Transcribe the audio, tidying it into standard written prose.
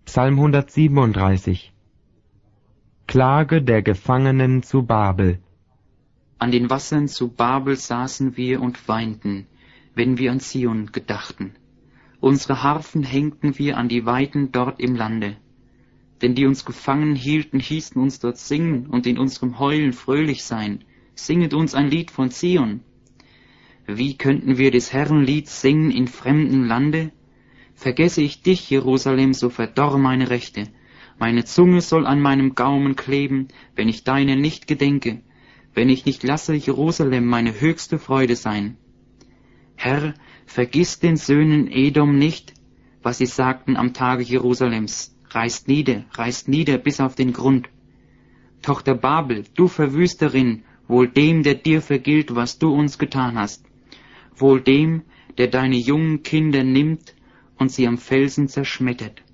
Psalm 137. Klage der Gefangenen zu Babel. An den Wassern zu Babel saßen wir und weinten, wenn wir an Zion gedachten. Unsere Harfen hängten wir an die Weiden dort im Lande. Denn die uns gefangen hielten, hießen uns dort singen und in unserem Heulen fröhlich sein. Singet uns ein Lied von Zion. Wie könnten wir des Herrn Lied singen in fremdem Lande? Vergesse ich dich, Jerusalem, so verdorr meine Rechte. Meine Zunge soll an meinem Gaumen kleben, wenn ich deine nicht gedenke, wenn ich nicht lasse Jerusalem meine höchste Freude sein. Herr, vergiss den Söhnen Edom nicht, was sie sagten am Tage Jerusalems. Reißt nieder bis auf den Grund. Tochter Babel, du Verwüsterin, wohl dem, der dir vergilt, was du uns getan hast. Wohl dem, der deine jungen Kinder nimmt und sie am Felsen zerschmettert.